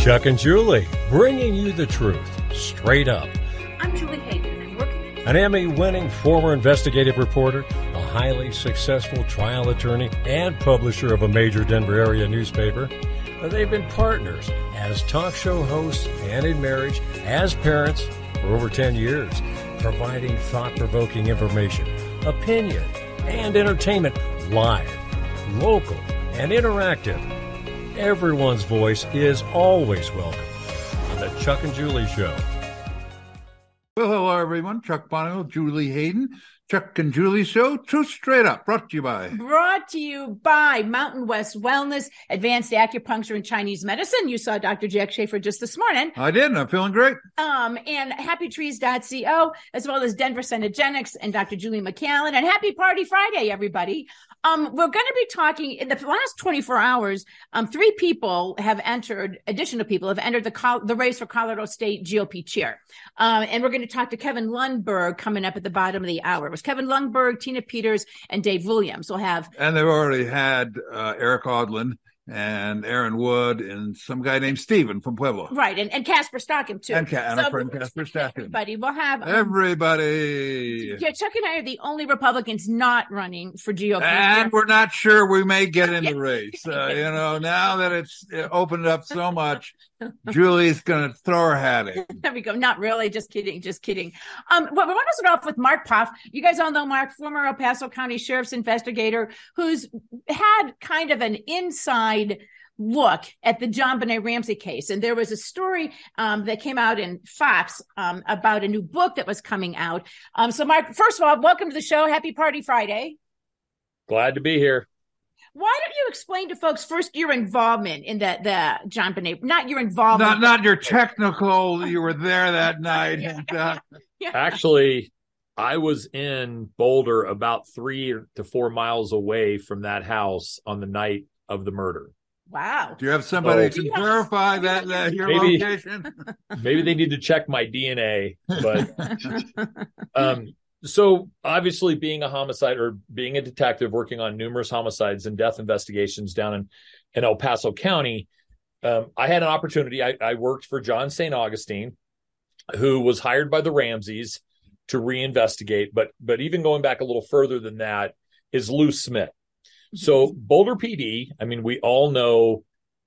Chuck and Julie, bringing you the truth, straight up. I'm Julie Hayden. I'm working An Emmy-winning former investigative reporter, a highly successful trial attorney, and publisher of a major Denver area newspaper. They've been partners as talk show hosts and in marriage, as parents for over 10 years, providing thought-provoking information, opinion, and entertainment live, local, and interactive. Everyone's voice is always welcome on the Chuck and Julie Show. Well, hello, everyone. Chuck Bonnell, Julie Hayden. Chuck and Julie Show, Truth Straight Up, brought to you by Mountain West Wellness, Advanced Acupuncture and Chinese Medicine. You saw Dr. Jack Schaefer just this morning. I did, and I'm feeling great. And happytrees.co, as well as Denver Cenegenics and Dr. Julie McCallan. And happy Party Friday, everybody. We're going to be talking in the last 24 hours. Additional people have entered the race for Colorado State GOP chair. And we're going to talk to Kevin Lundberg coming up at the bottom of the hour. It was Kevin Lundberg, Tina Peters, and Dave Williams. And they've already had Eric Odlin and Aaron Wood and some guy named Steven from Pueblo. Right, and Casper Stockham, too. And our friend Casper Stockham. Everybody. We'll have... everybody. Yeah, Chuck and I are the only Republicans not running for GOP. And we're not sure we may get in the race. Now that it's opened up so much, Julie's going to throw her hat in. There we go. Not really. Just kidding. Well, we want to start off with Mark Poff. You guys all know Mark, former El Paso County Sheriff's investigator, who's had kind of an inside look at the JonBenét Ramsey case. And there was a story that came out in Fox about a new book that was coming out. So, Mark, first of all, welcome to the show. Happy Party Friday. Glad to be here. Why don't you explain to folks first your involvement in the JonBenét, not your involvement. Not your technical, you were there that night. Yeah. Actually, I was in Boulder about 3 to 4 miles away from that house on the night of the murder. Wow. Do you have somebody to verify that your location? Maybe they need to check my DNA. But so obviously being a homicide or being a detective working on numerous homicides and death investigations down in El Paso County, I had an opportunity. I worked for John St. Augustine, who was hired by the Ramseys to reinvestigate. But even going back a little further than that is Lou Smith. So Boulder PD, I mean, we all know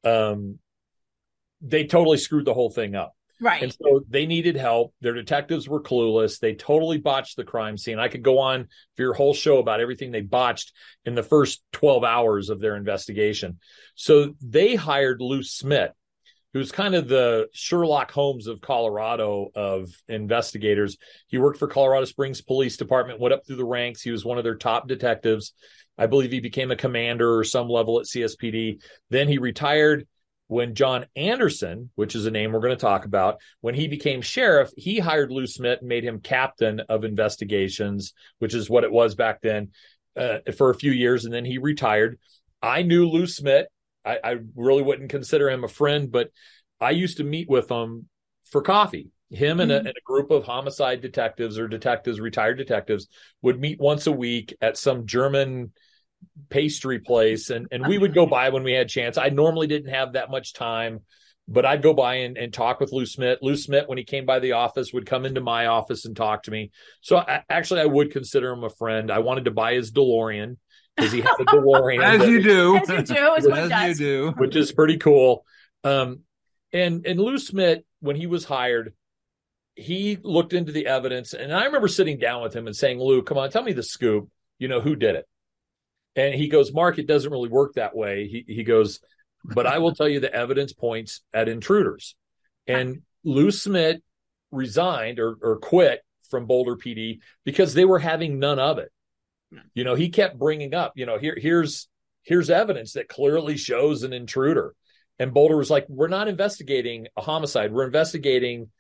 they totally screwed the whole thing up. Right. And so they needed help. Their detectives were clueless. They totally botched the crime scene. I could go on for your whole show about everything they botched in the first 12 hours of their investigation. So they hired Lou Smith, who's kind of the Sherlock Holmes of Colorado of investigators. He worked for Colorado Springs Police Department, went up through the ranks. He was one of their top detectives. I believe he became a commander or some level at CSPD. Then he retired when John Anderson, which is a name we're going to talk about, when he became sheriff, he hired Lou Smith and made him captain of investigations, which is what it was back then, for a few years. And then he retired. I knew Lou Smith. I really wouldn't consider him a friend, but I used to meet with him for coffee. Him and a group of homicide detectives or retired detectives would meet once a week at some German pastry place. And we would go by when we had a chance. I normally didn't have that much time, but I'd go by and talk with Lou Smith. Lou Smith, when he came by the office, would come into my office and talk to me. So I would consider him a friend. I wanted to buy his DeLorean because he had a DeLorean. As you do. Which is pretty cool. And Lou Smith, when he was hired, he looked into the evidence. And I remember sitting down with him and saying, Lou, come on, tell me the scoop. Who did it? And he goes, Mark, it doesn't really work that way. He goes, but I will tell you the evidence points at intruders. And Lou Smith resigned or quit from Boulder PD because they were having none of it. He kept bringing up, here's evidence that clearly shows an intruder. And Boulder was like, we're not investigating a homicide. We're investigating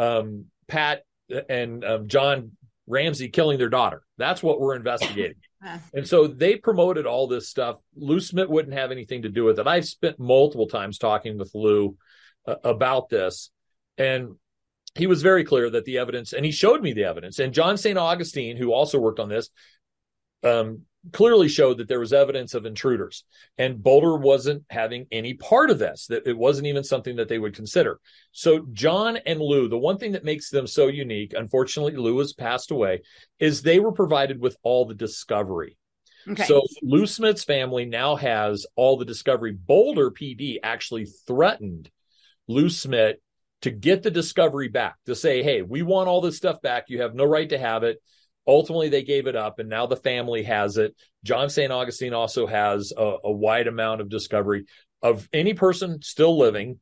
Pat and John Ramsey killing their daughter. That's what we're investigating. And so they promoted all this stuff. Lou Smith wouldn't have anything to do with it. I've spent multiple times talking with Lou about this. And he was very clear that the evidence, and he showed me the evidence. And John St. Augustine, who also worked on this, clearly showed that there was evidence of intruders, and Boulder wasn't having any part of this, that it wasn't even something that they would consider. So John and Lou, the one thing that makes them so unique, unfortunately, Lou has passed away, is they were provided with all the discovery. Okay. So Lou Smith's family now has all the discovery. Boulder PD actually threatened Lou Smith to get the discovery back, to say, hey, we want all this stuff back. You have no right to have it. Ultimately, they gave it up, and now the family has it. John St. Augustine also has a wide amount of discovery of any person still living,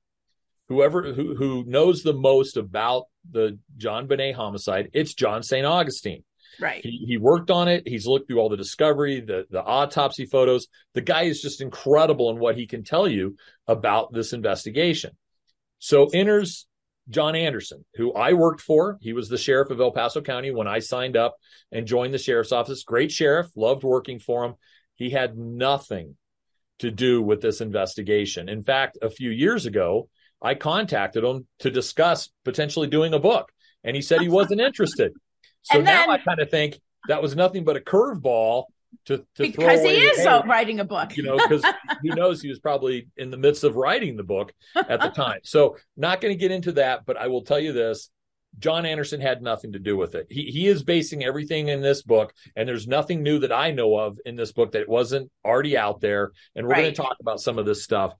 who knows the most about the JonBenét homicide. It's John St. Augustine. Right. He worked on it. He's looked through all the discovery, the autopsy photos. The guy is just incredible in what he can tell you about this investigation. So enters John Anderson, who I worked for. He was the sheriff of El Paso County when I signed up and joined the sheriff's office. Great sheriff, loved working for him. He had nothing to do with this investigation. In fact, a few years ago, I contacted him to discuss potentially doing a book, and he said he wasn't interested. So now I kind of think that was nothing but a curveball to because throw away he is writing a book, because who knows, he was probably in the midst of writing the book at the time. So not going to get into that, but I will tell you this: John Anderson had nothing to do with it. He is basing everything in this book, and there's nothing new that I know of in this book that wasn't already out there. And we're going to talk about some of this stuff.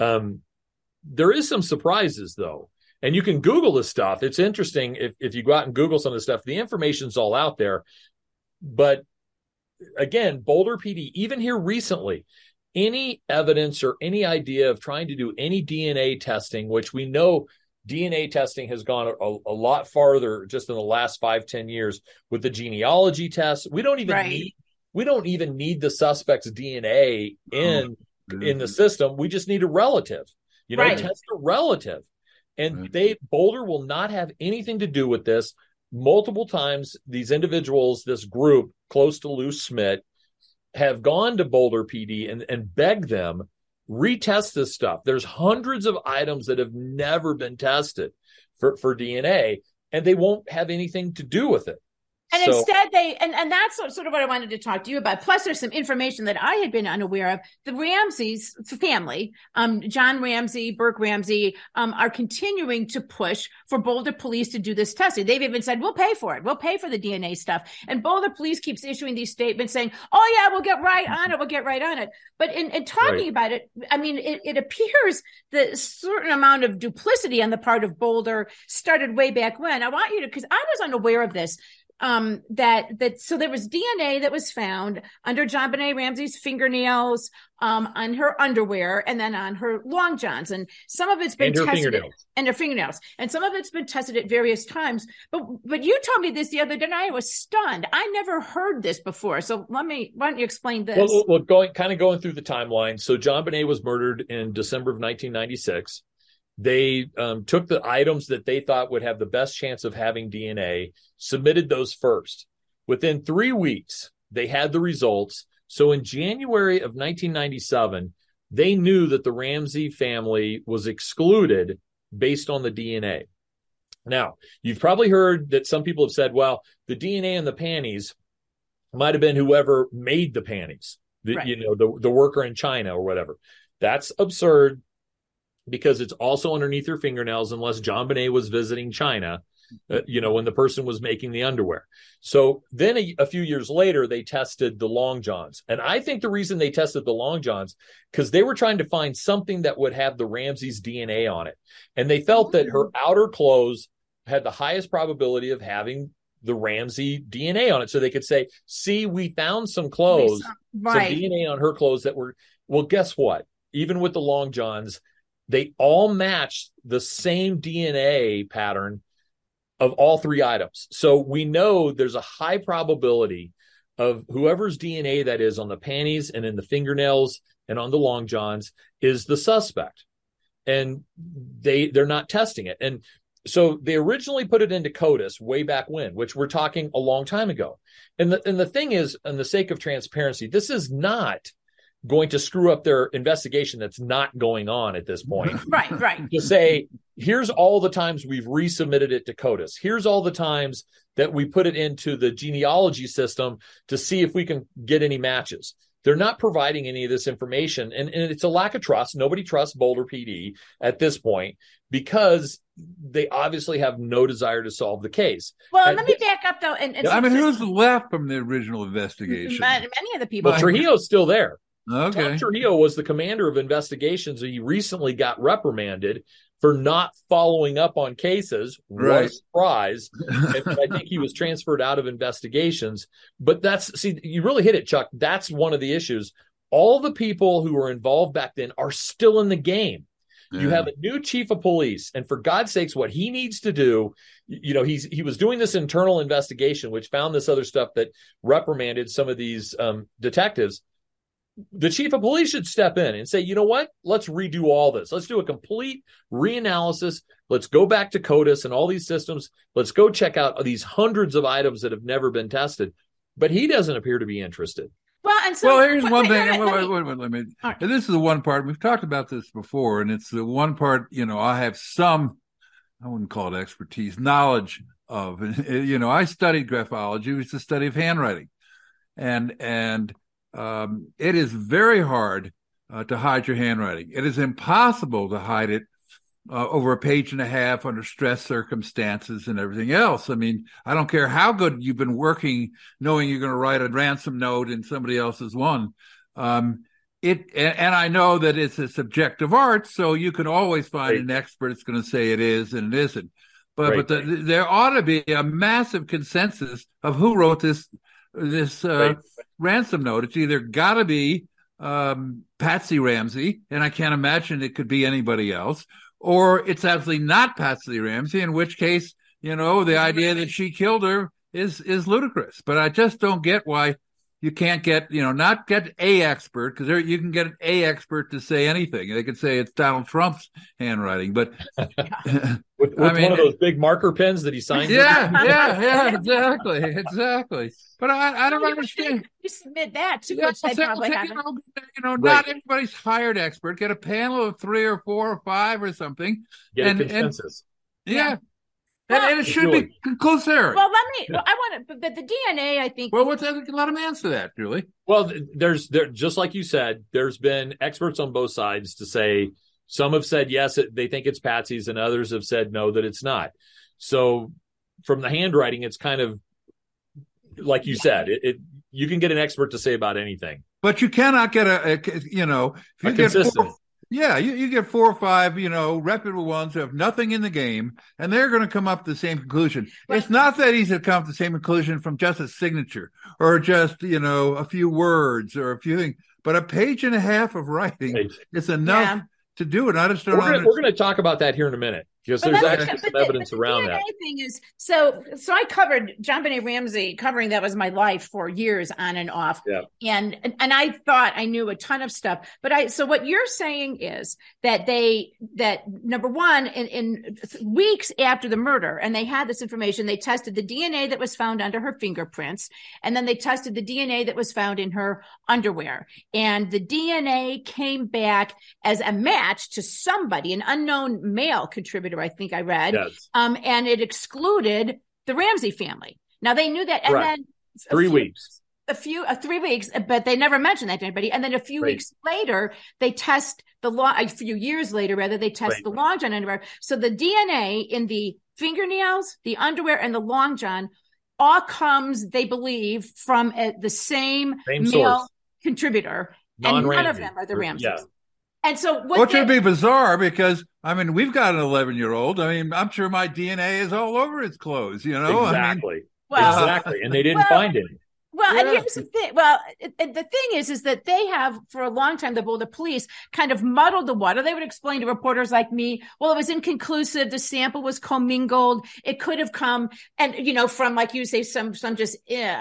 There is some surprises though, and you can Google this stuff. It's interesting if you go out and Google some of the stuff. The information's all out there, but again, Boulder PD, even here recently, any evidence or any idea of trying to do any DNA testing, which we know DNA testing has gone a lot farther just in the last 5-10 years with the genealogy tests. We don't even need the suspect's DNA in the system. We just need a relative. Test a relative. And Boulder will not have anything to do with this. Multiple times, these individuals, this group close to Lou Smith, have gone to Boulder PD and begged them, retest this stuff. There's hundreds of items that have never been tested for DNA, and they won't have anything to do with it. And instead and that's sort of what I wanted to talk to you about. Plus, there's some information that I had been unaware of. The Ramseys family, John Ramsey, Burke Ramsey, are continuing to push for Boulder police to do this testing. They've even said, we'll pay for it. We'll pay for the DNA stuff. And Boulder police keeps issuing these statements saying, oh yeah, we'll get right on it. We'll get right on it. But in talking about it, I mean, it appears that a certain amount of duplicity on the part of Boulder started way back when. I want you to, because I was unaware of this. So there was DNA that was found under JonBenét Ramsey's fingernails, on her underwear, and then on her long johns, and some of it's been tested and her fingernails, and some of it's been tested at various times. But you told me this the other day, and I was stunned. I never heard this before. So why don't you explain this? Well, going through the timeline. So JonBenét was murdered in December of 1996. They took the items that they thought would have the best chance of having DNA, submitted those first. Within 3 weeks, they had the results. So in January of 1997, they knew that the Ramsey family was excluded based on the DNA. Now, you've probably heard that some people have said, well, the DNA in the panties might have been whoever made the panties, the worker in China or whatever. That's absurd, because it's also underneath her fingernails, unless JonBenét was visiting China, when the person was making the underwear. So then a few years later, they tested the long johns. And I think the reason they tested the long johns, because they were trying to find something that would have the Ramsey's DNA on it. And they felt that her outer clothes had the highest probability of having the Ramsey DNA on it. So they could say, see, we found some clothes, some DNA on her clothes that were, well, guess what? Even with the long johns, they all matched the same DNA pattern of all three items. So we know there's a high probability of whoever's DNA that is on the panties and in the fingernails and on the long johns is the suspect. And they're not testing it. And so they originally put it into CODIS way back when, which we're talking a long time ago. And the thing is, on the sake of transparency, this is not going to screw up their investigation that's not going on at this point. Right. To say, here's all the times we've resubmitted it to CODIS. Here's all the times that we put it into the genealogy system to see if we can get any matches. They're not providing any of this information. And it's a lack of trust. Nobody trusts Boulder PD at this point because they obviously have no desire to solve the case. Well, let me back up, though. Who's left from the original investigation? Many of the people. Well, Trujillo's still there. Okay. Tom Trujillo was the commander of investigations. He recently got reprimanded for not following up on cases. What a surprise. And I think he was transferred out of investigations. But you really hit it, Chuck. That's one of the issues. All the people who were involved back then are still in the game. Yeah. You have a new chief of police, and for God's sakes, what he needs to do, he was doing this internal investigation, which found this other stuff that reprimanded some of these detectives. The chief of police should step in and say, you know what? Let's redo all this. Let's do a complete reanalysis. Let's go back to CODIS and all these systems. Let's go check out these hundreds of items that have never been tested. But he doesn't appear to be interested. Well, here's one thing. Wait. Right. This is the one part. We've talked about this before, and it's the one part, I have some, I wouldn't call it expertise, knowledge of. I studied graphology. It's the study of handwriting. And it is very hard to hide your handwriting. It is impossible to hide it over a page and a half under stress circumstances and everything else. I mean, I don't care how good you've been working, knowing you're going to write a ransom note in somebody else's one. And I know that it's a subjective art, so you can always find an expert that's going to say it is and it isn't. But there ought to be a massive consensus of who wrote this ransom note. It's either got to be Patsy Ramsey, and I can't imagine it could be anybody else, or it's absolutely not Patsy Ramsey, in which case, the idea that she killed her is ludicrous. But I just don't get why you can't get, not get a expert, because you can get an a expert to say anything. They could say it's Donald Trump's handwriting, but with one of those big marker pens that he signed. Yeah, exactly. But I don't understand. You submit that too, which they probably haven't. Not everybody's hired expert. Get a panel of 3 or 4 or 5 or something. Get a consensus. And it should be conclusive. Well, but the DNA, I think. Well, let them answer that, Julie. Well, there's just like you said, there's been experts on both sides to say, some have said, yes, they think it's Patsy's, and others have said, no, that it's not. So from the handwriting, it's kind of, like you said, you can get an expert to say about anything. But you cannot get a consistent. You get 4 or 5, reputable ones who have nothing in the game, and they're going to come up to the same conclusion. Right. It's not that easy to come to the same conclusion from just a signature or just, a few words or a few things, but a page and a half of writing is enough to do it. I just don't know. We're going to talk about that here in a minute, because there's actually some evidence around that. The thing is, so I covered JonBenét Ramsey, that was my life for years on and off. Yeah. And I thought I knew a ton of stuff, so what you're saying is that number one, in weeks after the murder, and they had this information, they tested the DNA that was found under her fingerprints, and then they tested the DNA that was found in her underwear. And the DNA came back as a match to somebody, an unknown male contributor, I think I read. Yes. And it excluded the Ramsey family. Now they knew that, and then 3 weeks. 3 weeks, but they never mentioned that to anybody. And then a few weeks later, they test a few years later, they test the long john underwear. So the DNA in the fingernails, the underwear, and the long john all comes, they believe, from the same male source. Contributor. And none of them are the Ramseys. Yeah. And so which would be bizarre, because we've got an 11-year-old. I'm sure my DNA is all over his clothes, Exactly. Exactly. And they didn't find it. Well, and here's the thing. Well, the thing is that they have, for a long time, the Boulder police kind of muddled the water. They would explain to reporters like me, well, it was inconclusive. The sample was commingled. It could have come, and from, like you say, some just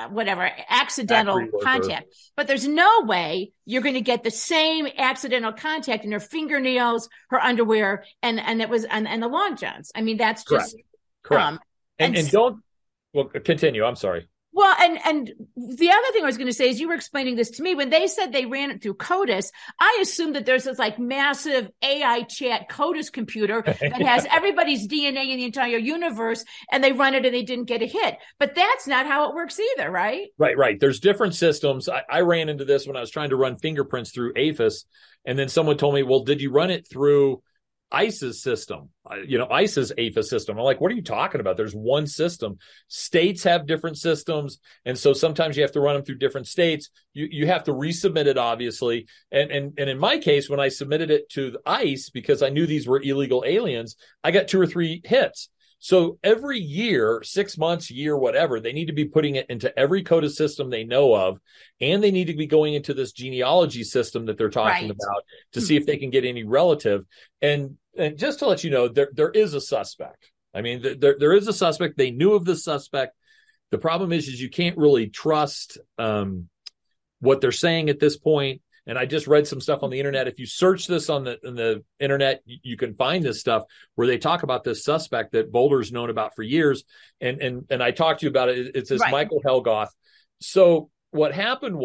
accidental contact. But there's no way you're going to get the same accidental contact in her fingernails, her underwear, and the long johns. That's just correct. And don't. Well, continue. I'm sorry. Well, and the other thing I was going to say is you were explaining this to me when they said they ran it through CODIS. I assumed that there's this like massive AI chat CODIS computer that has everybody's DNA in the entire universe, and they run it and they didn't get a hit. But that's not how it works either, right? Right. There's different systems. I ran into this when I was trying to run fingerprints through APHIS, and then someone told me, "Well, did you run it through ICE's system, ICE's APHIS system?" I'm like, what are you talking about? There's one system. States have different systems. And so sometimes you have to run them through different states. You have to resubmit it, obviously. And in my case, when I submitted it to the ICE, because I knew these were illegal aliens, I got 2 or 3 hits. So every year, 6 months, year, whatever, they need to be putting it into every CODIS system they know of. And they need to be going into this genealogy system that they're talking about to see if they can get any relative. And just to let you know, there is a suspect. I mean, there is a suspect. They knew of the suspect. The problem is you can't really trust what they're saying at this point. And I just read some stuff on the internet. If you search this on the internet, you can find this stuff where they talk about this suspect that Boulder's known about for years. And I talked to you about it. It's this Michael Helgoth. So what happened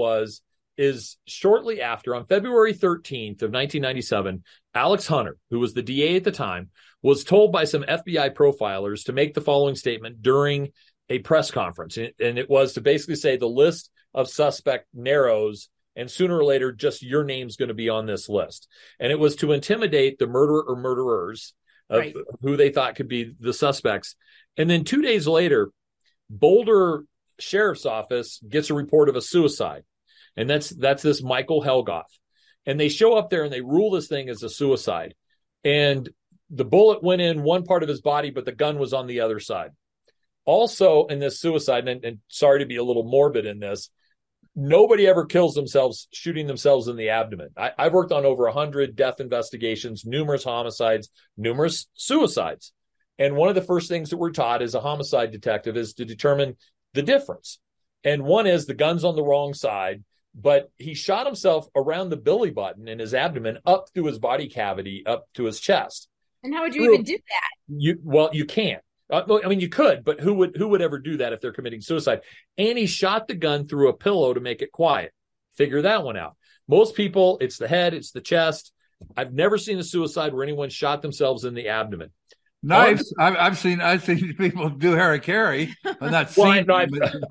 is shortly after, on February 13th of 1997, Alex Hunter, who was the DA at the time, was told by some FBI profilers to make the following statement during a press conference. And it was to basically say the list of suspect narrows, and sooner or later, just your name's going to be on this list. And it was to intimidate the murderer or murderers of who they thought could be the suspects. And then 2 days later, Boulder Sheriff's Office gets a report of a suicide. And that's this Michael Helgoth. And they show up there and they rule this thing as a suicide. And the bullet went in one part of his body, but the gun was on the other side. Also in this suicide, and sorry to be a little morbid in this, nobody ever kills themselves shooting themselves in the abdomen. I've worked on over 100 death investigations, numerous homicides, numerous suicides. And one of the first things that we're taught as a homicide detective is to determine the difference. And one is the gun's on the wrong side, but he shot himself around the belly button in his abdomen, up through his body cavity, up to his chest. And how would you even do that? You can't. I mean, you could, but who would ever do that if they're committing suicide? And he shot the gun through a pillow to make it quiet. Figure that one out. Most people, it's the head, it's the chest. I've never seen a suicide where anyone shot themselves in the abdomen. Nice. I've seen people do harakiri. I'm not seeing. But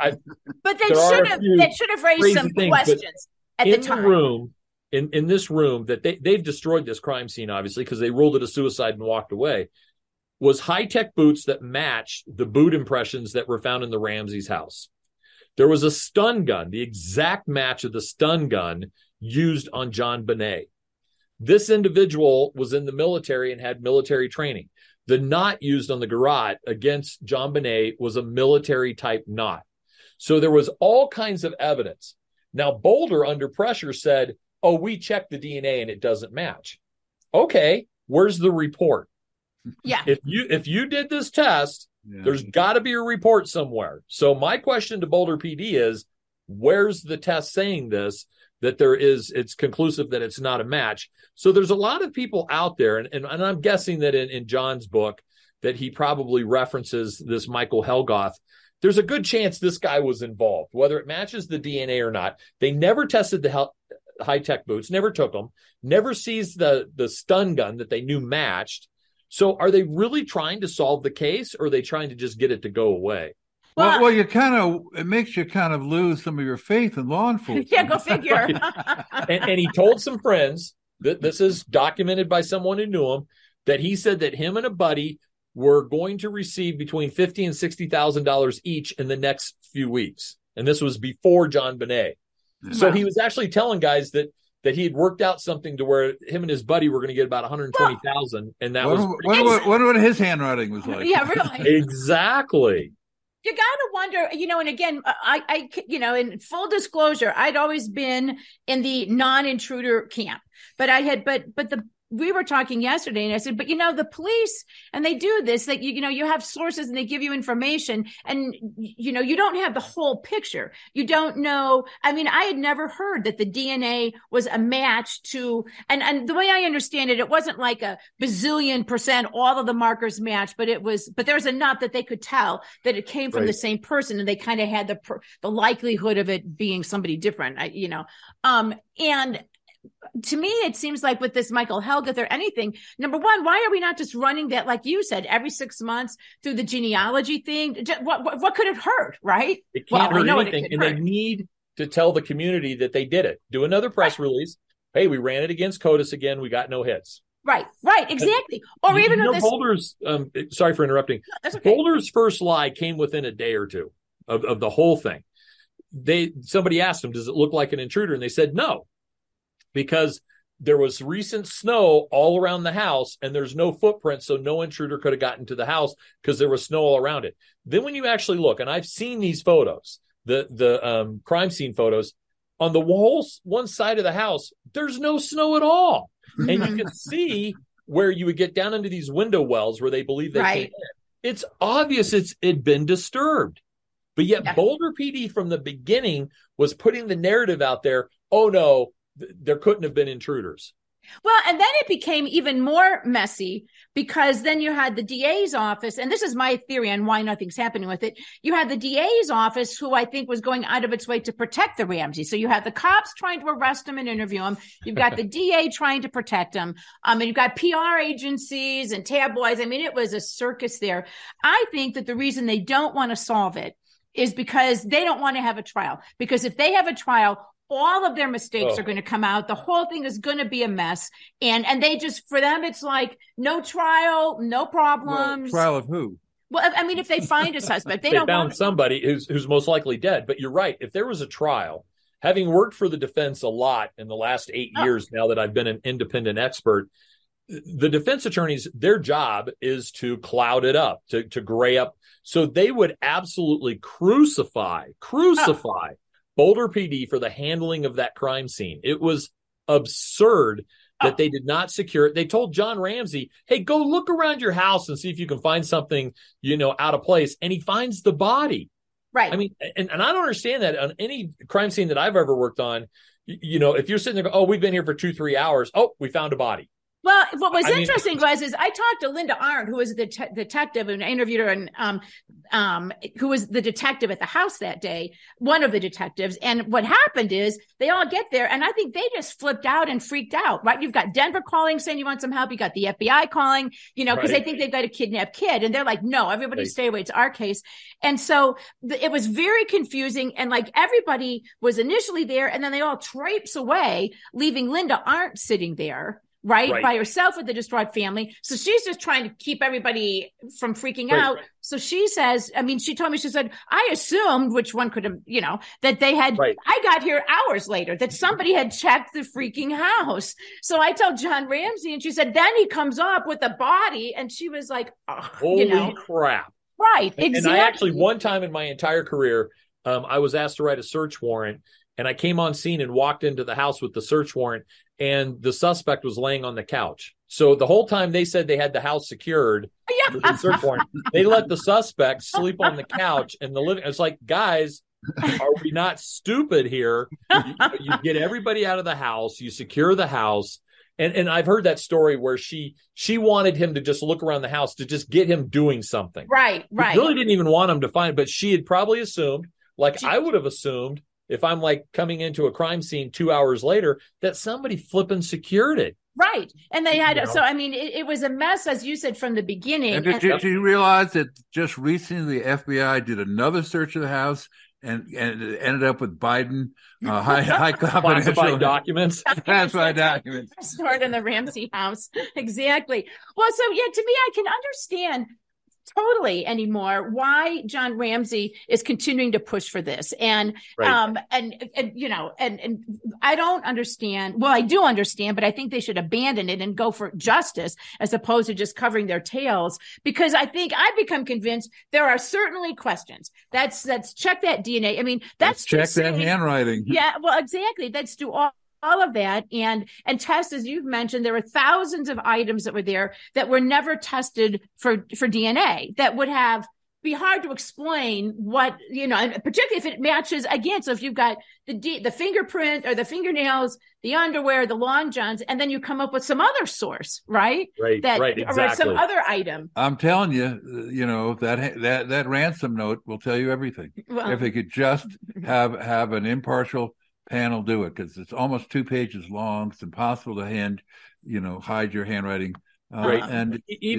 they should have raised some questions at the time. In this room that they've destroyed this crime scene, obviously, because they ruled it a suicide and walked away, was high-tech boots that matched the boot impressions that were found in the Ramsey's house. There was a stun gun, the exact match of the stun gun used on JonBenét. This individual was in the military and had military training. The knot used on the garrote against JonBenét was a military-type knot. So there was all kinds of evidence. Now, Boulder, under pressure, said, oh, we checked the DNA and it doesn't match. Okay, where's the report? Yeah. If you did this test, there's got to be a report somewhere. So my question to Boulder PD is, where's the test saying this, that it's conclusive that it's not a match? So there's a lot of people out there, and I'm guessing that in John's book that he probably references this Michael Helgoth. There's a good chance this guy was involved, whether it matches the DNA or not. They never tested the high-tech boots, never took them, never seized the stun gun that they knew matched. So are they really trying to solve the case, or are they trying to just get it to go away? Well, it makes you kind of lose some of your faith in law enforcement. Yeah, go figure. and he told some friends that this is documented by someone who knew him, that he said that him and a buddy were going to receive between $50,000 and $60,000 each in the next few weeks. And this was before JonBenét. Yeah. So he was actually telling guys that he had worked out something to where him and his buddy were going to get about $120,000, and that was what his handwriting was like. Yeah, really. Exactly. You got to wonder, and again, I in full disclosure, I'd always been in the non-intruder camp, but we were talking yesterday and I said, but the police, and they do this, that you have sources and they give you information and, you don't have the whole picture. You don't know. I mean, I had never heard that the DNA was a match to, and the way I understand it, it wasn't like a bazillion % all of the markers match, but there was enough that they could tell that it came from the same person, and they kind of had the likelihood of it being somebody different, and to me, it seems like with this Michael Helgath or anything, number one, why are we not just running that, like you said, every 6 months through the genealogy thing? What could it hurt, right? It can't hurt anything, and they need to tell the community that they did it. Do another press release. Hey, we ran it against CODIS again. We got no hits. Right, exactly. Or even this. Boulder's, sorry for interrupting. No, that's okay. Boulder's first lie came within a day or two of the whole thing. Somebody asked them, does it look like an intruder? And they said no, because there was recent snow all around the house and there's no footprint, so no intruder could have gotten to the house because there was snow all around it. Then when you actually look, and I've seen these photos, the crime scene photos, on the walls, one side of the house, there's no snow at all. And you can see where you would get down into these window wells where they believe they came in. It's obvious it'd been disturbed. But yet Boulder PD from the beginning was putting the narrative out there, oh no, there couldn't have been intruders. Well, and then it became even more messy because then you had the DA's office, and this is my theory on why nothing's happening with it. You had the DA's office, who I think was going out of its way to protect the Ramsey. So you had the cops trying to arrest him and interview him. You've got the DA trying to protect him. And you've got PR agencies and tabloids. I mean, it was a circus there. I think that the reason they don't want to solve it is because they don't want to have a trial. Because if they have a trial, all of their mistakes are going to come out. The whole thing is going to be a mess. And they just, for them, it's like no trial, no problems. Well, trial of who? Well, I mean, if they find a suspect, they don't found somebody who's most likely dead. But you're right. If there was a trial, having worked for the defense a lot in the last 8 years, now that I've been an independent expert, the defense attorneys, their job is to cloud it up, to gray up. So they would absolutely crucify Boulder PD for the handling of that crime scene. It was absurd that they did not secure it. They told John Ramsey, hey, go look around your house and see if you can find something, out of place. And he finds the body. Right. I mean, and I don't understand that on any crime scene that I've ever worked on. If you're sitting there, we've been here for 2-3 hours. Oh, we found a body. Well, what was interesting was I talked to Linda Arndt, who was the detective, and I interviewed her, and who was the detective at the house that day, one of the detectives. And what happened is they all get there, and I think they just flipped out and freaked out. Right? You've got Denver calling saying you want some help. You got the FBI calling, because they think they've got a kidnapped kid, and they're like, no, everybody stay away. It's our case. And so it was very confusing, and like everybody was initially there, and then they all traipse away, leaving Linda Arndt sitting there. Right, by herself with the distraught family. So she's just trying to keep everybody from freaking out. So she says, she told me, she said, I assumed, which one could have, that they had, I got here hours later, that somebody had checked the freaking house. So I told John Ramsey, and she said, then he comes up with a body. And she was like, holy crap. Right, exactly. And I actually, one time in my entire career, I was asked to write a search warrant. And I came on scene and walked into the house with the search warrant, and the suspect was laying on the couch. So the whole time they said they had the house secured with the search warrant, they let the suspect sleep on the couch in the living. It's like, guys, are we not stupid here? You get everybody out of the house, you secure the house. And I've heard that story where she wanted him to just look around the house to just get him doing something. Right. She really didn't even want him to find, but she had probably assumed, like I would have assumed, if I'm like coming into a crime scene 2 hours later, that somebody flipping secured it. Right. And they had, it was a mess, as you said, from the beginning. And did you realize that just recently the FBI did another search of the house and it ended up with Biden, high confidential classified documents. Classified documents. Stored in the Ramsey house. Exactly. Well, so to me, I can understand totally anymore why John Ramsey is continuing to push for this. And and I don't understand. Well, I do understand, but I think they should abandon it and go for justice as opposed to just covering their tails, because I think I've become convinced there are certainly questions. That's check that DNA. Let's check that handwriting. Yeah, well, exactly. Let's do all all of that and test, as you've mentioned, there were thousands of items that were there that were never tested for DNA that would be hard to explain what, and particularly if it matches again. So if you've got the fingerprint or the fingernails, the underwear, the long johns, and then you come up with some other source, right? Right, exactly. Or some other item. I'm telling you, that ransom note will tell you everything. Well, if they could just have an impartial panel do it, because it's almost 2 pages long. It's impossible to hide your handwriting. Right. And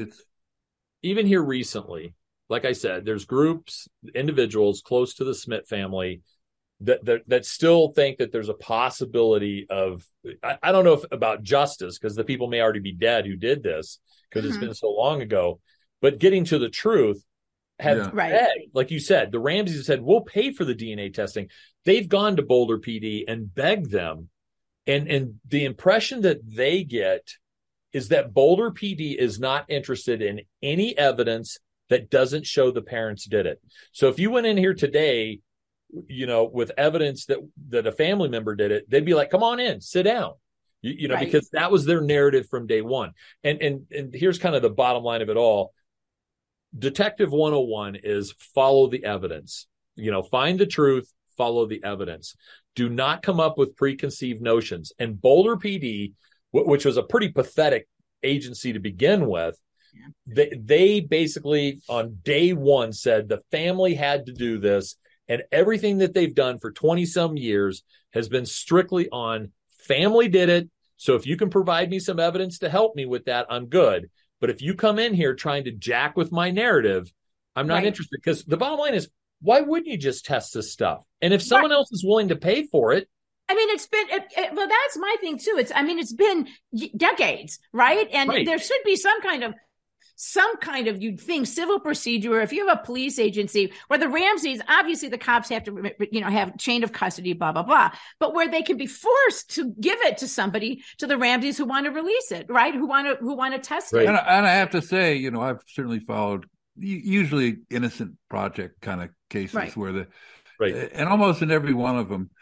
even here recently, like I said, there's groups, individuals close to the Smith family that still think that there's a possibility of, I don't know about justice, because the people may already be dead who did this, because it's been so long ago, but getting to the truth, have begged, like you said, the Ramseys said, we'll pay for the DNA testing. They've gone to Boulder PD and begged them. And the impression that they get is that Boulder PD is not interested in any evidence that doesn't show the parents did it. So if you went in here today, with evidence that a family member did it, they'd be like, come on in, sit down, because that was their narrative from day one. And here's kind of the bottom line of it all. Detective 101 is follow the evidence, find the truth, follow the evidence. Do not come up with preconceived notions. And Boulder PD, which was a pretty pathetic agency to begin with, they basically on day one said the family had to do this, and everything that they've done for 20 some years has been strictly on family did it. So if you can provide me some evidence to help me with that, I'm good. But if you come in here trying to jack with my narrative, I'm not interested, because the bottom line is, why wouldn't you just test this stuff? And if someone else is willing to pay for it, I mean, it's been, well, that's my thing too. It's been decades, right? And there should be some kind of, you'd think, civil procedure. If you have a police agency where the Ramseys, obviously the cops have to, have chain of custody, blah, blah, blah, but where they can be forced to give it to somebody, to the Ramseys who want to release it, right? Who want to test it. And I have to say, I've certainly followed usually innocent project kind of cases where and almost in every one of them,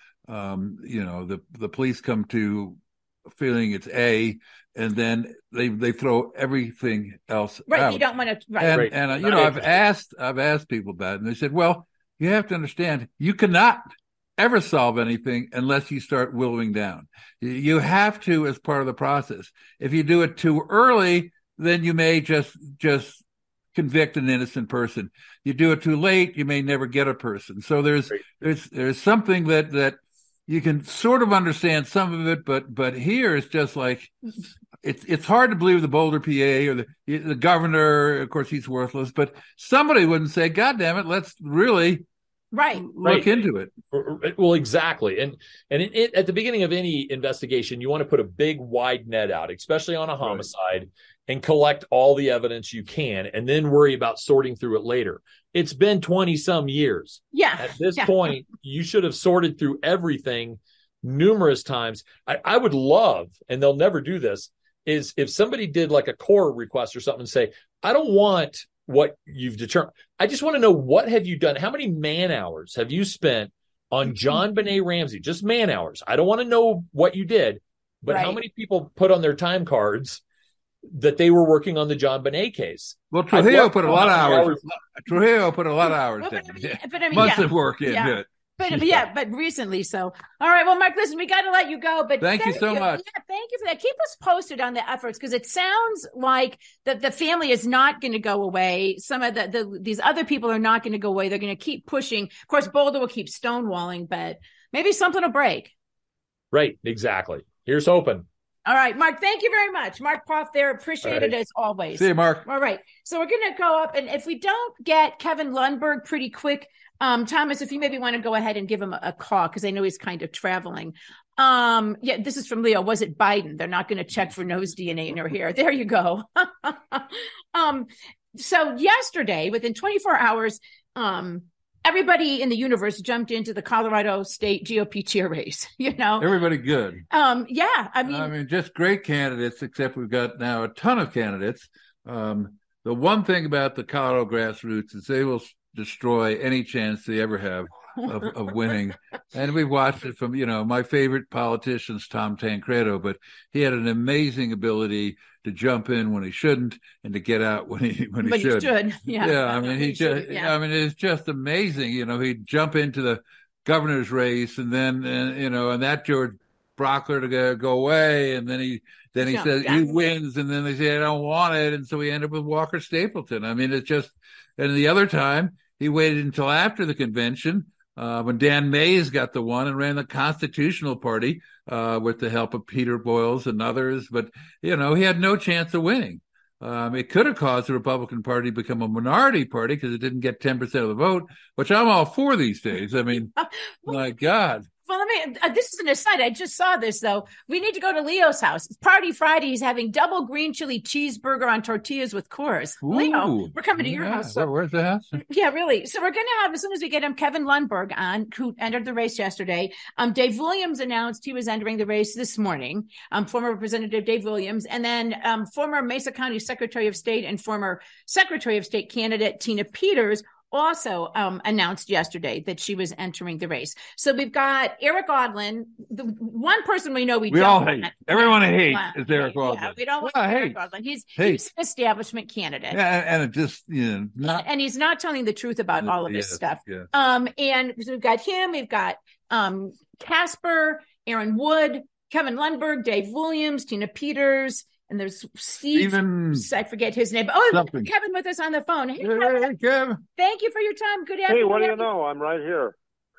the police come to feeling it's A, and then they throw everything else out. You don't want to. And I've asked people that, and they said, well, you have to understand, you cannot ever solve anything unless you start whittling down. You have to, as part of the process. If you do it too early, then you may just convict an innocent person. You do it too late, you may never get a person. So there's something that you can sort of understand some of it, but here it's just like it's hard to believe the Boulder PA or the governor. Of course, he's worthless, but somebody wouldn't say, "God damn it, let's really look into it." Well, exactly. And at the beginning of any investigation, you want to put a big wide net out, especially on a homicide, and collect all the evidence you can, and then worry about sorting through it later. It's been 20 some years. Yeah. At this point, you should have sorted through everything numerous times. I would love, and they'll never do this, is if somebody did like a core request or something and say, I don't want what you've determined. I just want to know, what have you done? How many man hours have you spent on JonBenét Ramsey? Just man hours. I don't want to know what you did, but how many people put on their time cards that they were working on the JonBenét case? Well, Trujillo put a lot of hours. Trujillo put a lot of hours. Months of work in it. But recently. So, all right. Well, Mark, listen, we got to let you go. But thank you so much. Yeah, thank you for that. Keep us posted on the efforts, because it sounds like that the family is not going to go away. Some of these other people are not going to go away. They're going to keep pushing. Of course, Boulder will keep stonewalling, but maybe something will break. Right. Exactly. Here's hoping. All right, Mark, thank you very much. Mark Poff there. Appreciate it as always. See you, Mark. All right. So we're going to go up, and if we don't get Kevin Lundberg pretty quick, Thomas, if you maybe want to go ahead and give him a call, because I know he's kind of traveling. This is from Leo. Was it Biden? They're not going to check for nose DNA in her hair. There you go. So yesterday, within 24 hours, everybody in the universe jumped into the Colorado State GOP chair race, Everybody good. I mean, just great candidates, except we've got now a ton of candidates. The one thing about the Colorado grassroots is they will destroy any chance they ever have of winning. And we watched it from, my favorite politician's Tom Tancredo, but he had an amazing ability to jump in when he shouldn't and to get out when he should. Yeah. I mean, it's just amazing. He'd jump into the governor's race and then, and that George Brockler to go away. And then he says he wins. And then they say, I don't want it. And so he ended up with Walker Stapleton. I mean, it's just, and the other time he waited until after the convention, when Dan Mays got the one and ran the Constitutional Party, with the help of Peter Boyles and others. But, he had no chance of winning. It could have caused the Republican Party to become a minority party because it didn't get 10% of the vote, which I'm all for these days. I mean, my God. Well, this is an aside. I just saw this, though. We need to go to Leo's house. It's Party Friday. He's having double green chili cheeseburger on tortillas with Coors. Ooh, Leo, we're coming to your house. So, where's the house? Yeah, really. So we're going to have, as soon as we get him, Kevin Lundberg on, who entered the race yesterday. Dave Williams announced he was entering the race this morning, former Representative Dave Williams, and then former Mesa County Secretary of State and former Secretary of State candidate Tina Peters also announced yesterday that she was entering the race. So we've got Eric Odlin, the one person we know we don't all hate. Everyone hates is Eric Odlin. Yeah, we don't want Eric Odlin. He's an establishment candidate. Yeah, and it just, not. And he's not telling the truth about all of this stuff. Yeah. And so we've got him, we've got Casper, Aaron Wood, Kevin Lundberg, Dave Williams, Tina Peters, and there's Steven, I forget his name. Something. Kevin with us on the phone. Hey, Kevin. Thank you for your time. Good afternoon. Hey, what do you know? I'm right here.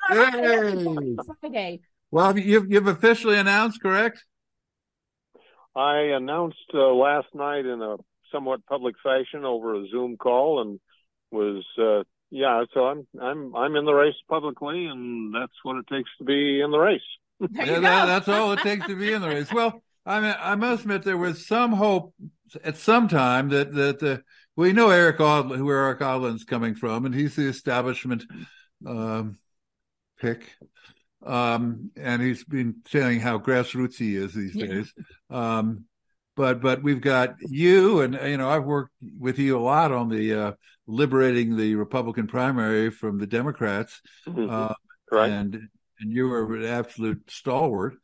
Friday. Well, you've officially announced, correct? I announced last night in a somewhat public fashion over a Zoom call, and was So I'm in the race publicly, and that's what it takes to be in the race. That's all it takes to be in the race. Well, I mean, I must admit there was some hope at some time that we know where Eric Odlin's coming from, and he's the establishment pick, and he's been saying how grassroots he is these days. But we've got you, and I've worked with you a lot on the liberating the Republican primary from the Democrats, right? And you were an absolute stalwart.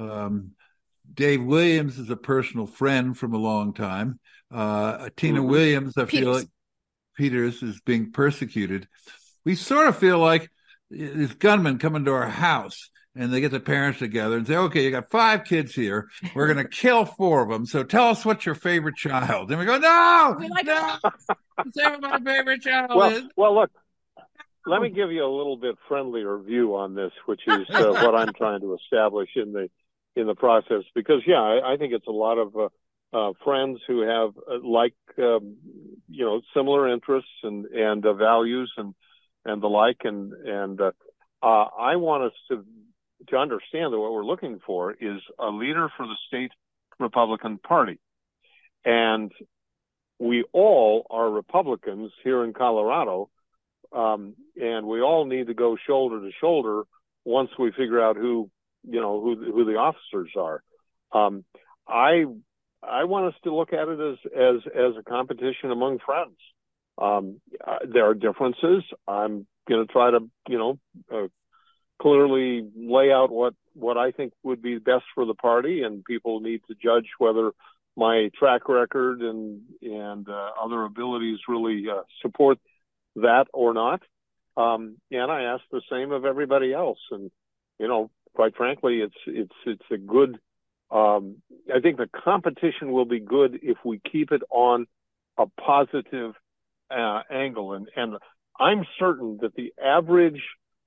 Dave Williams is a personal friend from a long time. Tina Williams, I feel like Peters is being persecuted. We sort of feel like these gunmen come into our house and they get the parents together and say, okay, you got 5 kids here. We're going to kill 4 of them. So tell us what's your favorite child. And we go, no, say what my favorite child is. Well, look, let me give you a little bit friendlier view on this, which is what I'm trying to establish in the process, because I think it's a lot of friends who have similar interests and values and the like, and I want us to understand that what we're looking for is a leader for the state Republican Party, and we all are Republicans here in Colorado, and we all need to go shoulder to shoulder once we figure out who the officers are. I want us to look at it as a competition among friends. There are differences. I'm going to try to, clearly lay out what I think would be best for the party, and people need to judge whether my track record and other abilities really support that or not. And I ask the same of everybody else. And, quite frankly, it's a good, I think the competition will be good if we keep it on a positive angle. And I'm certain that the average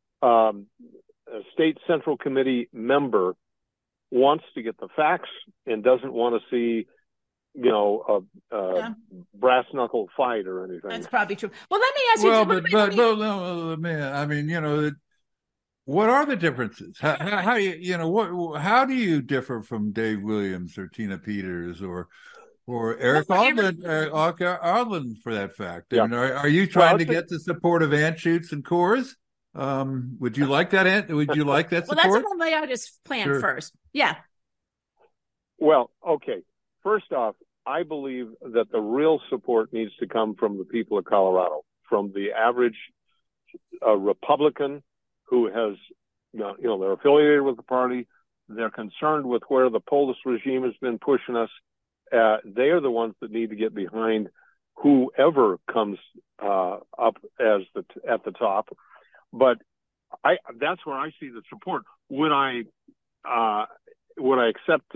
state central committee member wants to get the facts and doesn't want to see, a brass knuckle fight or anything. That's probably true. Well, let me ask you. What are the differences? How do you differ from Dave Williams or Tina Peters or Eric Odlin for that fact? Yeah. I mean, are you trying to get the support of Anschutz and Coors? Would you like that? Would you like that support? Well, let's lay out his plan first. Yeah. Well, okay. First off, I believe that the real support needs to come from the people of Colorado, from the average a Republican who has, they're affiliated with the party. They're concerned with where the Polis regime has been pushing us. They are the ones that need to get behind whoever comes up at the top. But that's where I see the support. Would I accept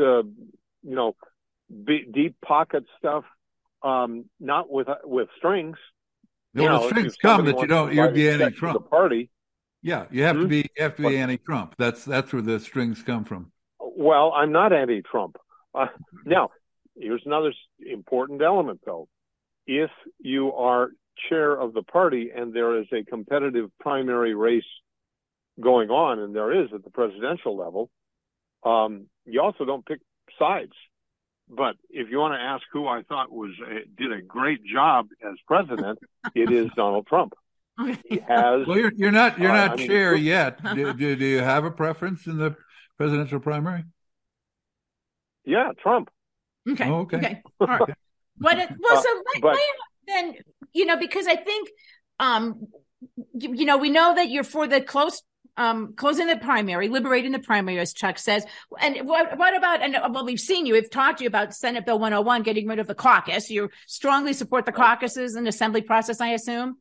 deep pocket stuff? Not with strings. The strings come that you'd be anti-Trump. The party. Yeah, you have to be anti-Trump. That's where the strings come from. Well, I'm not anti-Trump. Now, here's another important element, though. If you are chair of the party and there is a competitive primary race going on, and there is at the presidential level, you also don't pick sides. But if you want to ask who I thought did a great job as president, it is Donald Trump. He has. Well, you're not chair yet. Do you have a preference in the presidential primary? Yeah, Trump. Okay. Oh, okay. All right. Then because I think we know that you're for the closing the primary, liberating the primary, as Chuck says. And what about, we've talked to you about Senate Bill 101, getting rid of the caucus. You strongly support the caucuses and assembly process, I assume?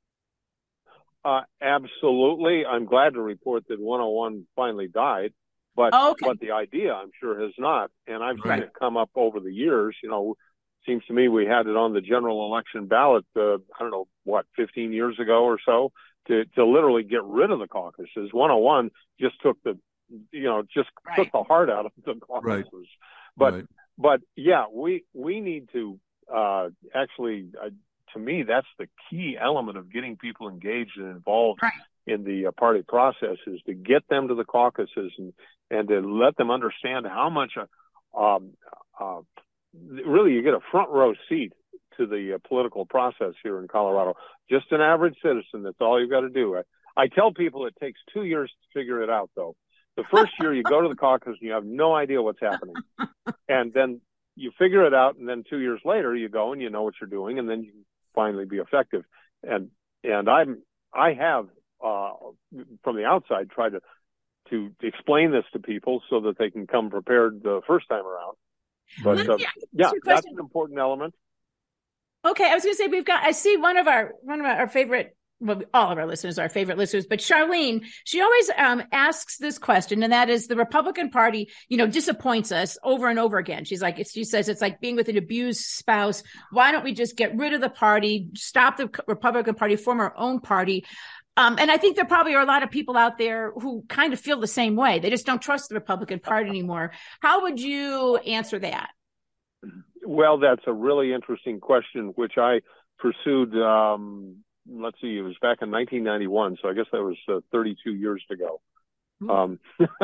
Absolutely. I'm glad to report that 101 finally died, but the idea, I'm sure, has not. And I've seen it come up over the years. Seems to me we had it on the general election ballot, 15 years ago or so, to literally get rid of the caucuses. 101 just took the heart out of the caucuses. Right. But yeah, we need to to me, that's the key element of getting people engaged and involved in the party process, is to get them to the caucuses and to let them understand how much really you get a front row seat to the political process here in Colorado. Just an average citizen, that's all you've got to do. I tell people it takes 2 years to figure it out, though. The first year you go to the caucus and you have no idea what's happening. And then you figure it out, and then 2 years later you go and you know what you're doing, and then you can finally be effective. And I have from the outside tried to explain this to people so that they can come prepared the first time around. But that's an important element. Okay, I was going to say I see one of our favorite. Well, all of our listeners are our favorite listeners, but Charlene, she always asks this question, and that is, the Republican Party, disappoints us over and over again. She says it's like being with an abused spouse. Why don't we just get rid of the party, stop the Republican Party, form our own party? And I think there probably are a lot of people out there who kind of feel the same way. They just don't trust the Republican Party anymore. How would you answer that? Well, that's a really interesting question, which I pursued. Let's see, it was back in 1991, so I guess that was 32 years ago. Because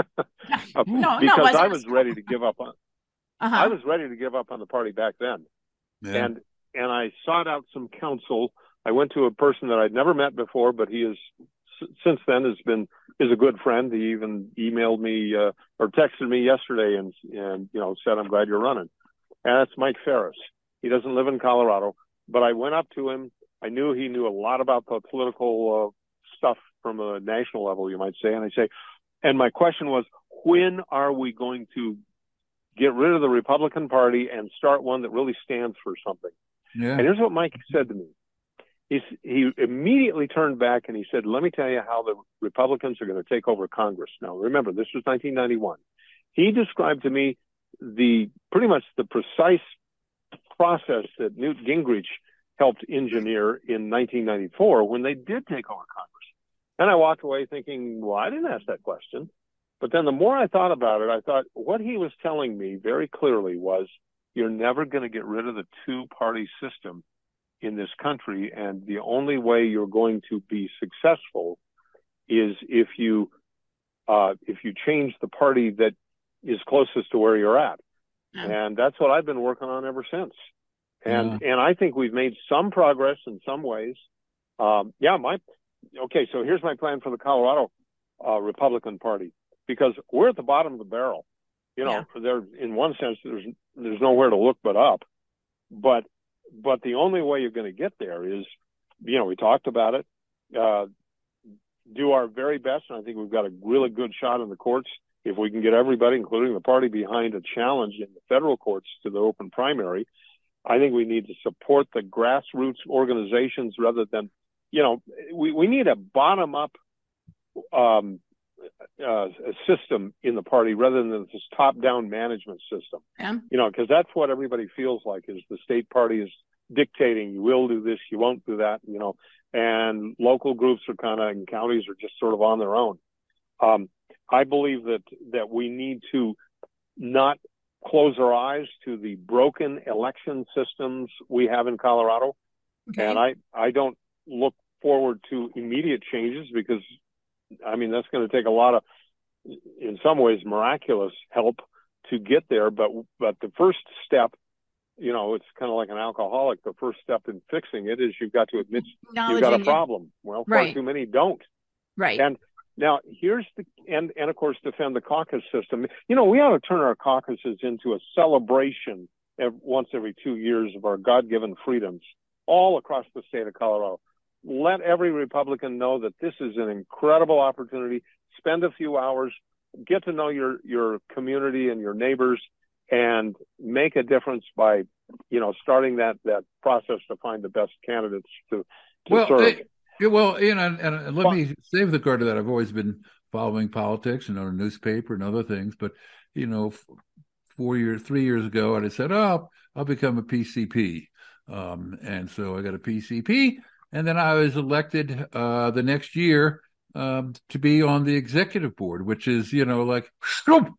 I was ready to give up on. I was ready to give up on the party back then, and I sought out some counsel. I went to a person that I'd never met before, but he is since then is a good friend. He even emailed me or texted me yesterday and said, "I'm glad you're running." And that's Mike Ferris. He doesn't live in Colorado, but I went up to him. I knew he knew a lot about the political stuff from a national level, you might say. And my question was, when are we going to get rid of the Republican Party and start one that really stands for something? Yeah. And here's what Mike said to me. He immediately turned back and he said, "Let me tell you how the Republicans are going to take over Congress." Now, remember, this was 1991. He described to me pretty much the precise process that Newt Gingrich helped engineer in 1994 when they did take over Congress. And I walked away thinking, well, I didn't ask that question. But then the more I thought about it, I thought what he was telling me very clearly was, you're never going to get rid of the two-party system in this country. And the only way you're going to be successful is if you change the party that is closest to where you're at. And that's what I've been working on ever since. And I think we've made some progress in some ways. So here's my plan for the Colorado Republican Party, because we're at the bottom of the barrel. There, in one sense, there's nowhere to look but up. But the only way you're going to get there is, we talked about it. do our very best, and I think we've got a really good shot in the courts if we can get everybody, including the party, behind a challenge in the federal courts to the open primary. I think we need to support the grassroots organizations rather than, we need a bottom-up system in the party rather than this top-down management system. Yeah. Because that's what everybody feels like is the state party is dictating, you will do this, you won't do that, and local groups are and counties are just sort of on their own. I believe that we need to not close our eyes to the broken election systems we have in Colorado. Okay. And I don't look forward to immediate changes because, that's going to take a lot of, in some ways, miraculous help to get there. But the first step, it's kind of like an alcoholic. The first step in fixing it is you've got to admit you've got a problem. Well, far too many don't. Right. And now here's and of course, defend the caucus system. We ought to turn our caucuses into a celebration once every 2 years of our God-given freedoms all across the state of Colorado. Let every Republican know that this is an incredible opportunity. Spend a few hours, get to know your community and your neighbors, and make a difference by, starting that process to find the best candidates to serve. And let me save the card to that. I've always been following politics and on a newspaper and other things, but 3 years ago, I said, I'll become a PCP. And so I got a PCP, and then I was elected the next year to be on the executive board, which is, like, boom,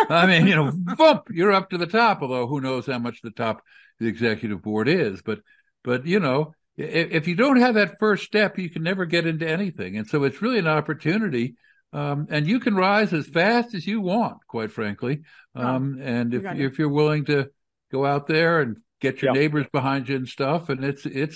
you're up to the top, although who knows how much the top the executive board is. But if you don't have that first step, you can never get into anything. And so it's really an opportunity. And you can rise as fast as you want, quite frankly. And if you're willing to go out there and get your neighbors behind you and stuff, and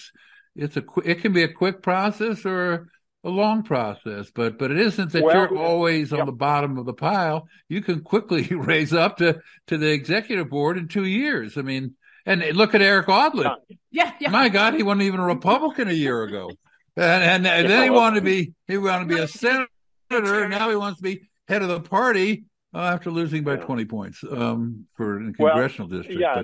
it can be a quick process or a long process, but it isn't that you're always on the bottom of the pile. You can quickly raise up to the executive board in 2 years. And look at Eric Odlin. Yeah. My God, he wasn't even a Republican a year ago, and then he wanted to be a senator. Now he wants to be head of the party after losing by 20 points for a congressional district. Yeah,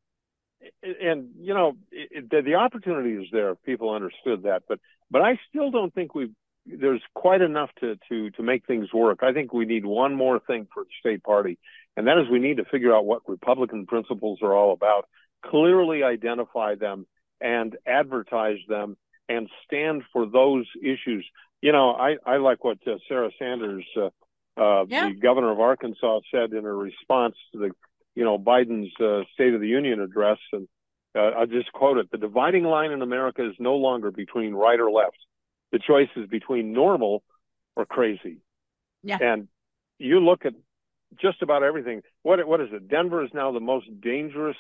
and the opportunity is there if people understood that, but I still don't think there's quite enough to make things work. I think we need one more thing for the state party, and that is we need to figure out what Republican principles are all about, clearly identify them and advertise them and stand for those issues. I like what Sarah Sanders, the governor of Arkansas, said in her response to the Biden's State of the Union address, and I'll just quote it: "The dividing line in America is no longer between right or left. The choice is between normal or crazy." Yeah. And you look at just about everything. What is it? Denver is now the most dangerous,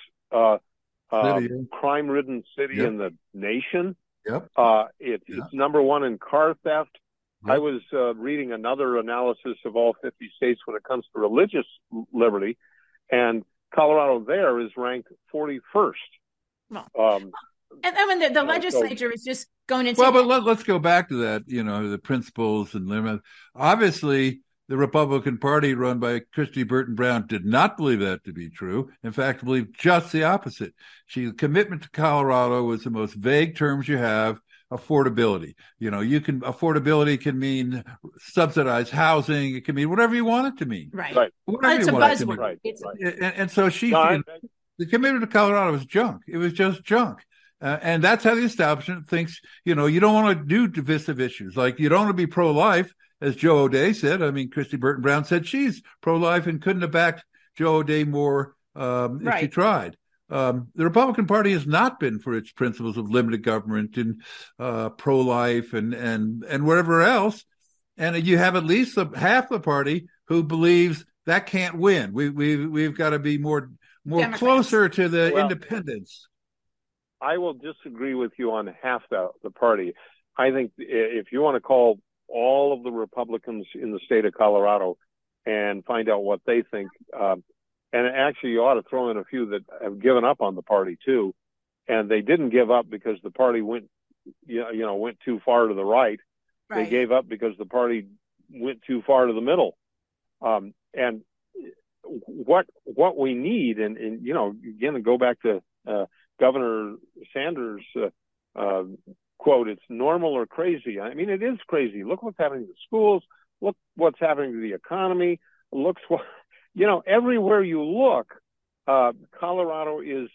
crime-ridden city in the nation. Yep. It's number one in car theft. Yep. I was reading another analysis of all 50 states when it comes to religious liberty, and Colorado there is ranked 41st. And then when the legislature is just going into... Well, but let's go back to that, the principles and limits. Obviously, the Republican Party run by Christy Burton Brown did not believe that to be true. In fact, believed just the opposite. Commitment to Colorado was the most vague terms you have. Affordability. Affordability can mean subsidized housing. It can mean whatever you want it to mean. Right. It's a buzzword. Right. And so the commitment to Colorado was junk. It was just junk. And that's how the establishment thinks, you don't want to do divisive issues. Like you don't want to be pro-life, as Joe O'Dea said. Christy Burton Brown said she's pro-life and couldn't have backed Joe O'Dea more if she tried. The Republican Party has not been for its principles of limited government and pro-life and whatever else. And you have at least half the party who believes that can't win. We've got to be more closer to the independents. I will disagree with you on half the party. I think if you want to call all of the Republicans in the state of Colorado and find out what they think, and actually you ought to throw in a few that have given up on the party too, and they didn't give up because the party went too far to the right. Right. They gave up because the party went too far to the middle. And what we need, and again, to go back to Governor Sanders' quote, it's normal or crazy. I mean, it is crazy. Look what's happening to schools. Look what's happening to the economy. Everywhere you look, Colorado is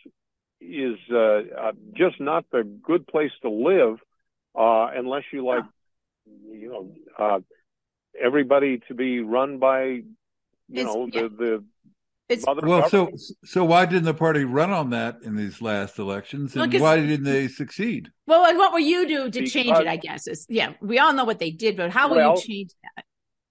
just not the good place to live unless you like, everybody to be run by, the well, so why didn't the party run on that in these last elections, and why didn't they succeed? Well, and what will you do to change it? I guess we all know what they did, but how will you change that?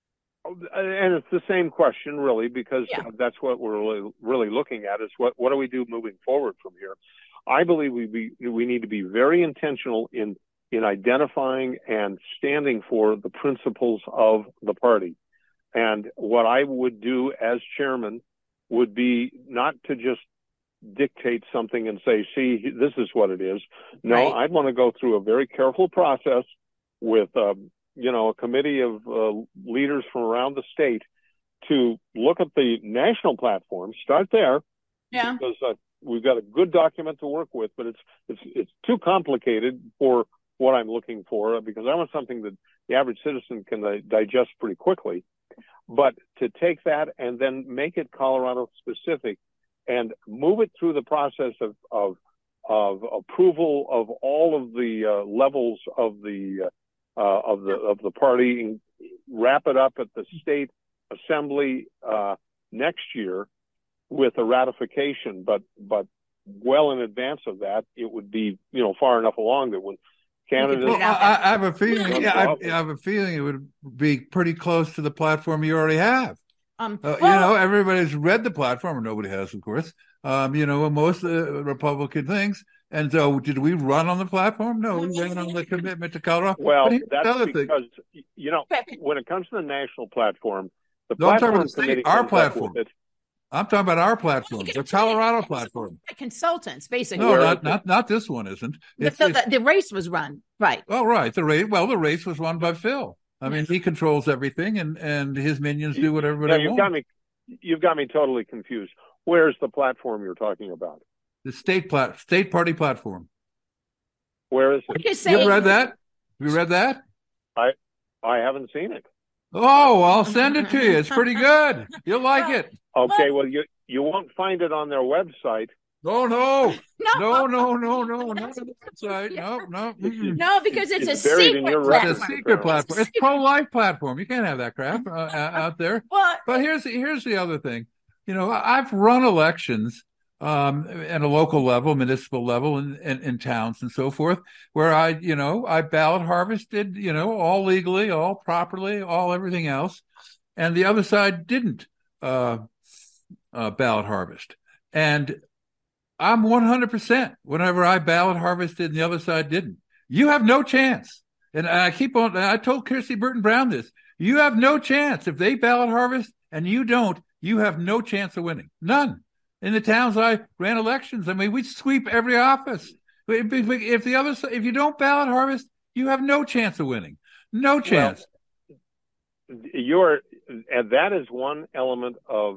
And it's the same question, really, because that's what we're really looking at is what do we do moving forward from here? I believe we need to be very intentional in identifying and standing for the principles of the party. And what I would do as chairman would be not to just dictate something and say, see, this is what it is. No, right. I'd want to go through a very careful process with, a committee of leaders from around the state to look at the national platform, start there. Yeah. Because we've got a good document to work with, but it's too complicated for what I'm looking for, because I want something that the average citizen can digest pretty quickly. But to take that and then make it Colorado specific and move it through the process of approval of all of the levels of the party, and wrap it up at the state assembly next year with a ratification, but well in advance of that, it would be far enough along that when candidates. Well, I have a feeling. I have a feeling it would be pretty close to the platform you already have. Everybody's read the platform, or nobody has, of course. Most of the Republican things. And so, did we run on the platform? No, we ran on the commitment to Colorado. Well, that's because when it comes to the national platform, the platform committee, our platform. I'm talking about our platform, the Colorado platform. Consultants, basically. No, not this one isn't. So the race was run, right? Oh, right. The race was won by Phil. I mean, he controls everything, and his minions do whatever they want. You've got me totally confused. Where's the platform you're talking about? The state party platform. Where is it? You read that? Have you read that? I haven't seen it. Oh, I'll send it to you. It's pretty good. You'll like it. Okay, well, you won't find it on their website. No, not the website. No. No, because it's a buried secret in your platform. It's a secret platform. It's pro-life platform. You can't have that crap out there. Well, but here's the other thing. I've run elections at a local level, municipal level, in towns and so forth, where I ballot harvested, all legally, all properly, all everything else, and the other side didn't ballot harvest. And I'm 100% whenever I ballot harvested and the other side didn't. You have no chance. And I told Kirsty Burton Brown this. You have no chance. If they ballot harvest and you don't, you have no chance of winning. None. In the towns I ran elections, I mean, we'd sweep every office. If you don't ballot harvest, you have no chance of winning. No chance. Well, and that is one element of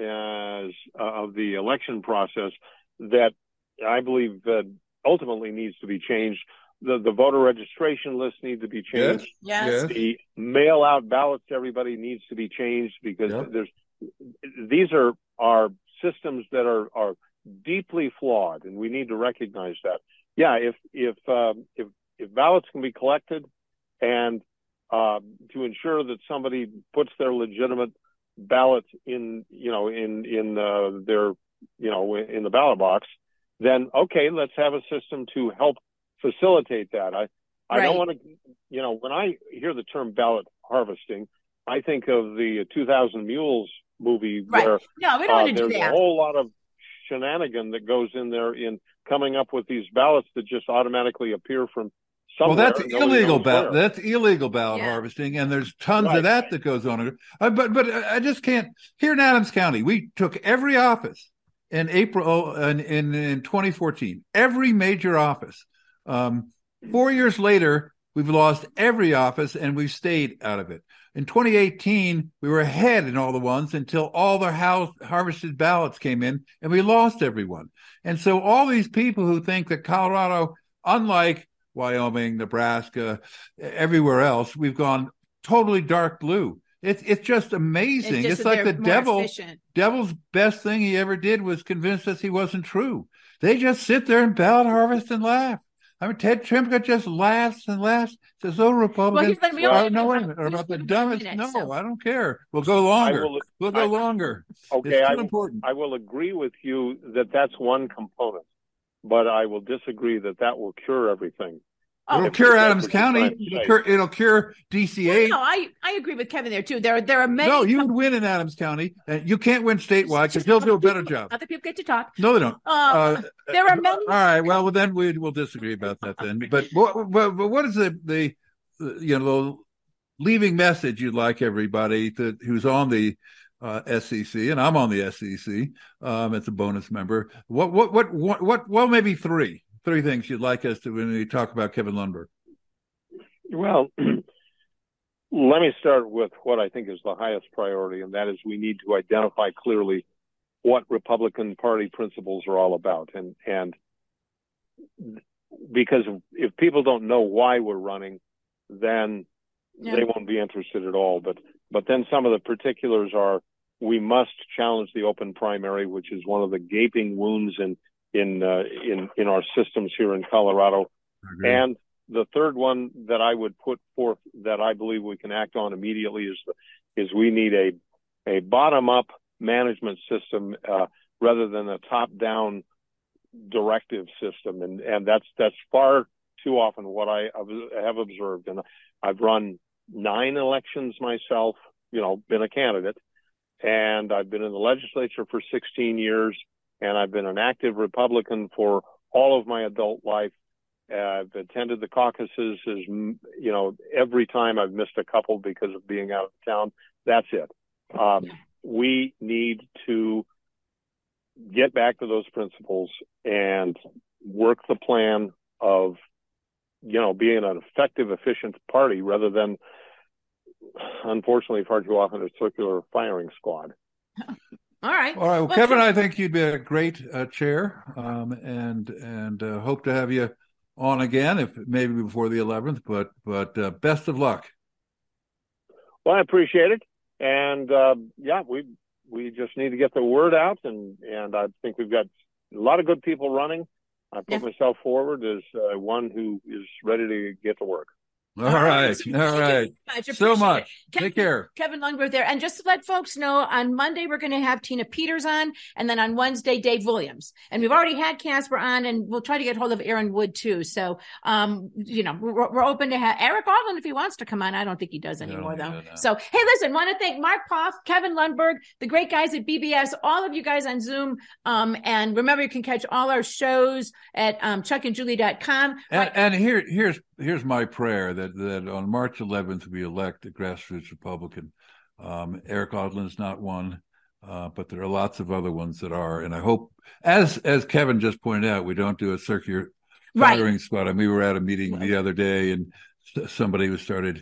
the election process that I believe ultimately needs to be changed. The voter registration list needs to be changed. Yes. The mail out ballots to everybody needs to be changed, because these are systems that are deeply flawed, and we need to recognize that. Yeah, if ballots can be collected, and to ensure that somebody puts their legitimate ballot in the ballot box, then okay, let's have a system to help facilitate that. I don't want to, when I hear the term ballot harvesting, I think of the 2000 Mules movie, where we don't want to do there's that. A whole lot of shenanigan that goes in there in coming up with these ballots that just automatically appear from somewhere. Well, that's illegal ballot. That's illegal ballot harvesting, and there's tons of that goes on. But I just can't. Here in Adams County, we took every office in April in 2014. Every major office. 4 years later, We've lost every office, and we've stayed out of it. In 2018, we were ahead in all the ones until all the harvested ballots came in, and we lost everyone. And so all these people who think that Colorado, unlike Wyoming, Nebraska, everywhere else, we've gone totally dark blue. It's just amazing. It's like the devil's best thing he ever did was convince us he wasn't true. They just sit there and ballot harvest and laugh. I mean, Ted Trumka just laughs and laughs. Says, "Oh, Republicans are about the dumbest." No, I don't care. We'll go longer. We'll go longer. Okay, it's too important. I will agree with you that that's one component, but I will disagree that will cure everything. It'll cure Adams County. It'll cure DCA. Well, no, I agree with Kevin there too. There are many. No, you would win in Adams County. You can't win statewide because they'll do a better job. Other people get to talk. No, they don't. There are many. All right. Well, then we'll disagree about that then. But what is the leaving message you'd like everybody who's on the SEC, and I'm on the SEC as a bonus member. What maybe three things you'd like us to when we talk about Kevin Lundberg? Well, let me start with what I think is the highest priority, and that is we need to identify clearly what Republican Party principles are all about. And because if people don't know why we're running, then they won't be interested at all. But then some of the particulars are we must challenge the open primary, which is one of the gaping wounds in our systems here in Colorado. And the third one that I would put forth that I believe we can act on immediately is we need a bottom-up management system rather than a top-down directive system. And that's far too often what I have observed. And I've run 9 elections myself, been a candidate, and I've been in the legislature for 16 years. And I've been an active Republican for all of my adult life. I've attended the caucuses, every time. I've missed a couple because of being out of town. That's it. We need to get back to those principles and work the plan of, being an effective, efficient party rather than, unfortunately, far too often a circular firing squad. All right. Well, Kevin, I think you'd be a great chair, and hope to have you on again, if maybe before the 11th. But best of luck. Well, I appreciate it, and we just need to get the word out, and I think we've got a lot of good people running. I put myself forward as one who is ready to get to work. All right. So much. Take care. Kevin Lundberg there. And just to let folks know, on Monday, we're going to have Tina Peters on, and then on Wednesday, Dave Williams. And we've already had Casper on, and we'll try to get hold of Aaron Wood too. So, we're open to have Eric Alden if he wants to come on. I don't think he does anymore though. No. So, hey, listen, want to thank Mark Poff, Kevin Lundberg, the great guys at BBS, all of you guys on Zoom. And remember, you can catch all our shows at chuckandjulie.com. And here's my prayer that on March 11th we elect a grassroots Republican. Eric Odlin's not one, but there are lots of other ones that are. And I hope, as Kevin just pointed out, we don't do a circular firing squad. I mean, we were at a meeting the other day, and somebody started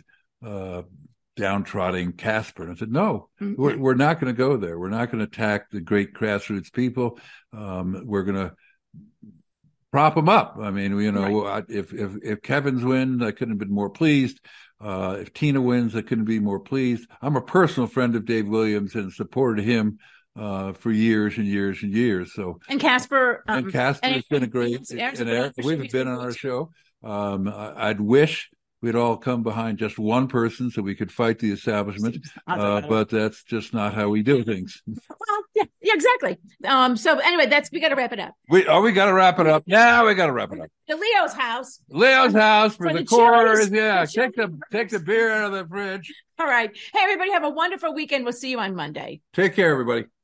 downtrodden Casper, and I said, "No, we're not going to go there. We're not going to attack the great grassroots people. We're going to prop them up." I mean, if Kevin's win, I couldn't have been more pleased. If Tina wins, I couldn't be more pleased. I'm a personal friend of Dave Williams and supported him for years and years and years. So, and Casper has been a great. And Eric, we've been on our show. I'd wish we'd all come behind just one person so we could fight the establishment, but that's just not how we do things. Well, yeah, exactly. So anyway, we got to wrap it up. We got to wrap it up. Yeah, we got to wrap it up. The Leo's house for the cores. Yeah, take the beer out of the fridge. All right. Hey, everybody, have a wonderful weekend. We'll see you on Monday. Take care, everybody.